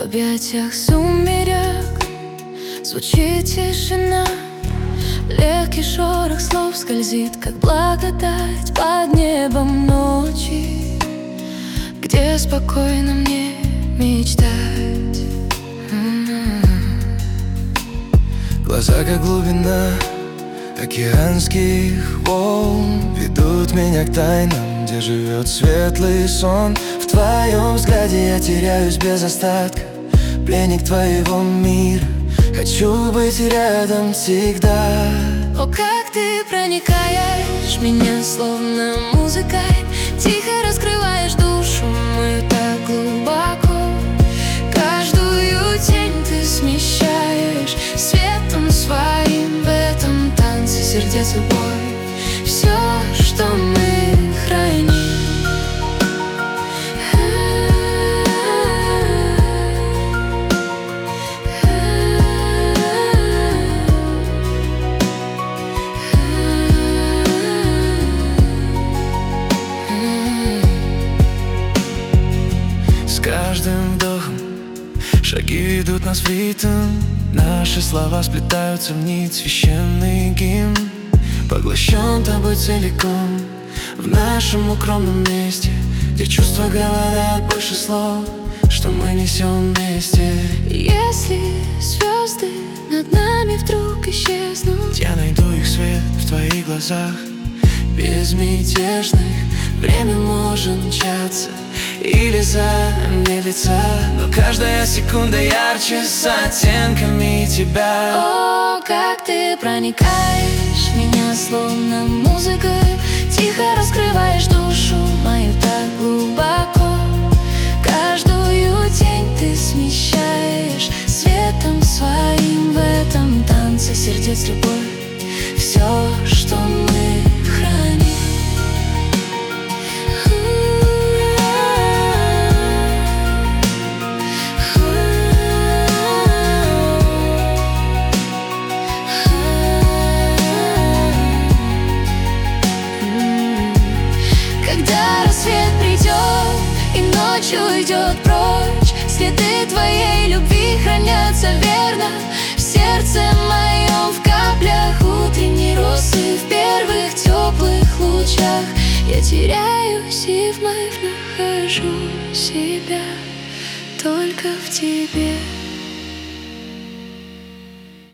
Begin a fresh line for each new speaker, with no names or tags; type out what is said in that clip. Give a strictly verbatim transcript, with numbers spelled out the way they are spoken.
объятиях сумерек звучит тишина. Легкий шорох слов скользит, как благодать под небом ночи, где спокойно мне мечтать.
Глаза, как глубина океанских волн, ведут меня к тайнам, где живет светлый сон. В твоем взгляде я теряюсь без остатка, пленник твоего мира, хочу быть рядом всегда.
О, как ты проникаешь в меня, словно музыкой, тихо раскрываешь душу мою так глубоко. Каждую тень ты смещаешь светом своим, в этом танце сердец любовь, все, что мы храним.
С каждым вдохом шаги ведут нас в ритм, наши слова сплетаются в нить, священный гимн. Поглощен тобой целиком, в нашем укромном месте, где чувства говорят больше слов, что мы несем вместе.
Если звезды над нами вдруг исчезнут,
я найду их свет в твоих глазах безмятежных. Время может мчаться или замедлиться, но каждая секунда ярче с оттенками тебя.
О, как ты проникаешь в меня, словно музыкой, тихо раскрываешь душу мою так глубоко. Каждую тень ты смещаешь светом своим, в этом танце сердец любовь, все, что мы храним. Когда рассвет придет и ночь уйдет прочь, следы твоей любви хранятся верно в сердце моем, в каплях утренней росы, в первых теплых лучах. Я теряюсь и вновь нахожу себя только в тебе.